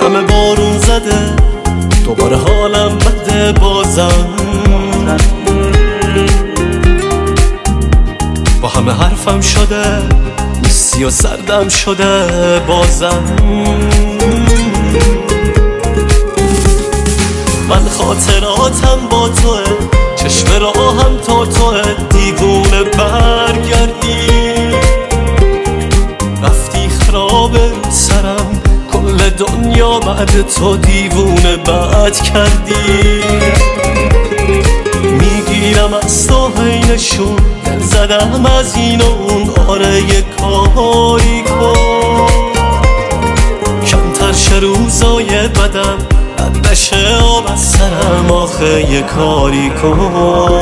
همه بارون زده دوباره حالم بده بازم، با همه حرفم شده نیستی و سردم شده بازم. من خاطراتم با توه، چشم راهم تا توه، دیوونه برگردی رفتی خراب رو سرم، کل دنیا بعد تو دیوونه بد کردی. میگیرم از تو حینشون، دل زدم از این و اون، آره یه کاری کن کمتر شه روزای بدم، بد نشه آب از سرم، آخه یه کاری کن.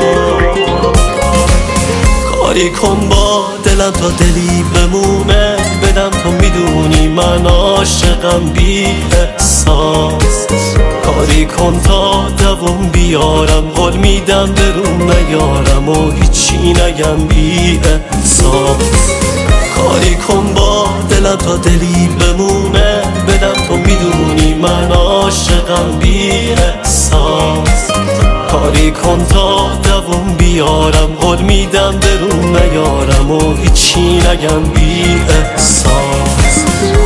کاری کن با دلم تا دلی بمونه، بدم تو میدونی من عاشقم بی احساس. کاری کن تا دوام بیارم، قول میدم درون نیارم و هیچی نگم بی احساس. کاری کن با دلم تا دلی بمونه، بدم تو میدونی من عاشقم بی احساس. کاری کن تا دوام بیارم، قول میدم درون نیارم و هیچی نگم بی احساس.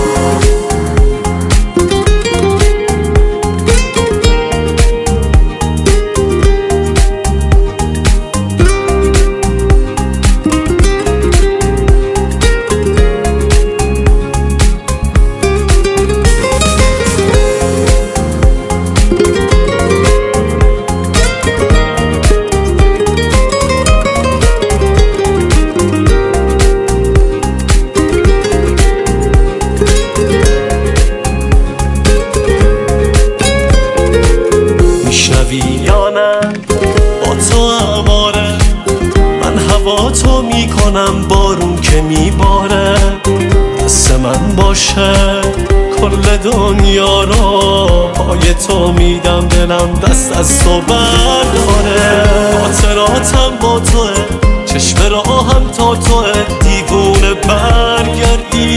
یا نه با تو اماره، من هوا تو میکنم بارون که میباره، دست من باشه کل دنیا رو پای تو میدم، دلم دست از تو برداره. خاطراتم با توه، چشم راهم تا توه، دیوونه برگردی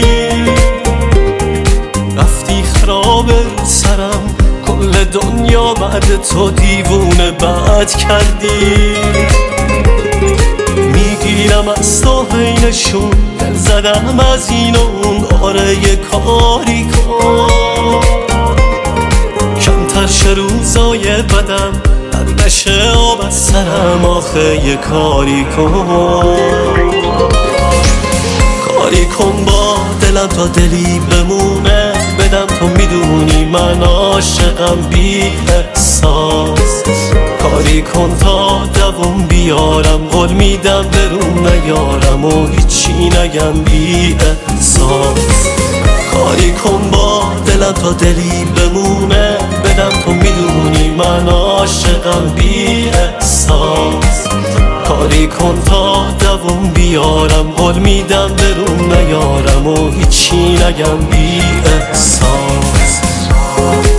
رفتی خراب رو سرم، کل دنیا بعد تو دیوونه بد کردی. میگیرم از تو حینشون، دل زدم از این و اون، آره یه کاری کن کمتر شه روزای بدم، بد نشه آب از سرم، آخه یه کاری کن. کاری کن با دلم تا دلی بمونه، بدم تو میدونی من عاشقم بی احساس. کاری کن تا دوام بیارم، قول میدم درون نیارم و هیچی نگم بی احساس. کاری کن با دلم تا دلی بمونه، بدم تو میدونی من عاشقم بی احساس. کاری کن تا دوام بیارم، قول میدم درون نیارم و هیچی نگم بی احساس.